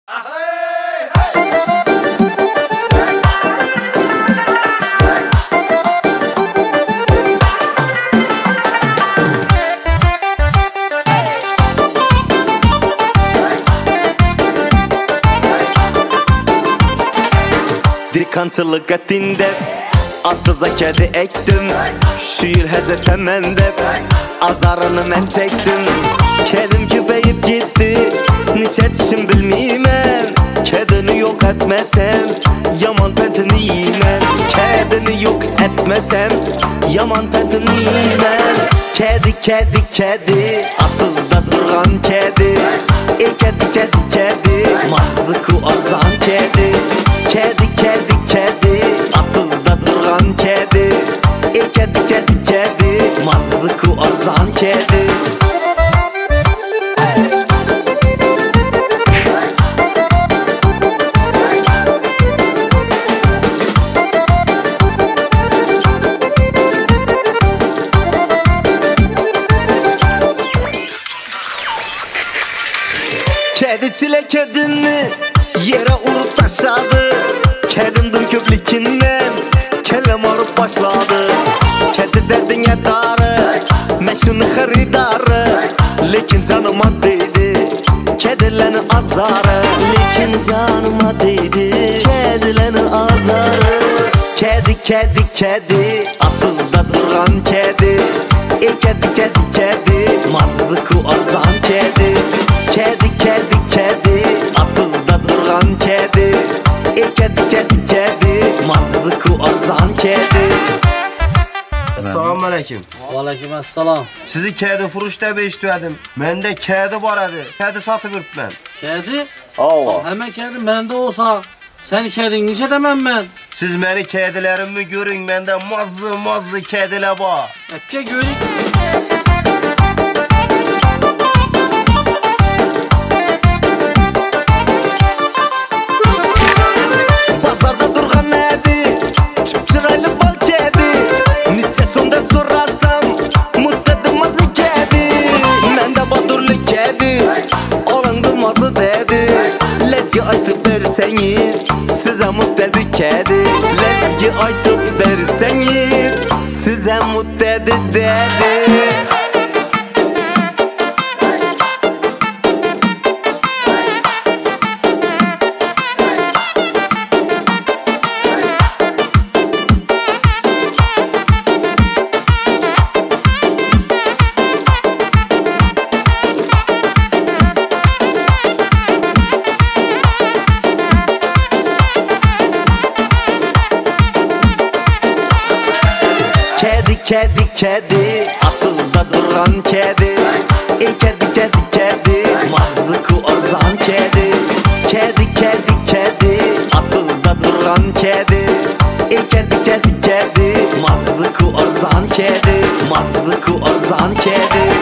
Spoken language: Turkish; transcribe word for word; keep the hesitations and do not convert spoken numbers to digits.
Dikançılık ettiğinde Attıza kedi ektim. Şiir heze temende azarını men çektim. Kedim küpeyip gitti, nişetişim bilmeymen. Kedini yok etmesem yaman petini yiymen. Kedini yok etmesem yaman petini yiymen. Kedi kedi kedi atızda duran kedi. E kedi kedi kedi mazıku azan kedi. Kedi kedi kedi atızda duran kedi. E kedi kedi kedi mazıku azan kedi. Kedi çile kedini yere urup taşladı. Kedim dün köplikinden kelem alıp başladı. Kedi dedin ya darı, meşhunu haridarı. Lekin canıma değdi kedilerin azarı. Lekin canıma değdi kedilerin azarı. Kedi kedi kedi atızda duran kedi. E kedi kedi kedi mazıku azan kedi. Kedi kedi kedi atızda duran kedi. E kedi kedi kedi mazıku azan kedi. Assalamu alaikum. Aleyküm assalam. Sizi kedi furuş deb eshitdim. Menda kedi bor edi. Kedi sotib yuribman. Kedi? Ava. Hemen kedi mende olsa sen kedin neçe demem ben? Siz meni kedilerimni görün, menda mazı mazı kediler bor. Epke görük. Pazarda durgan nedi çıpçıraylı bal kedi. Niçe sonda sorarsam muttedim mazı kedi. Mende badurlu kedi olandı mazı dedi. Lezgi aytıp verseniz size muttedi kedi. Lezgi aytıp verseniz size muttedi dedi. Kedi kedi kedi atızda duran kedi. E kedi kedi kedi mazıku azan kedi. Kedi kedi kedi atızda duran kedi. E kedi kedi kedi mazıku azan kedi. Mazıku azan kedi.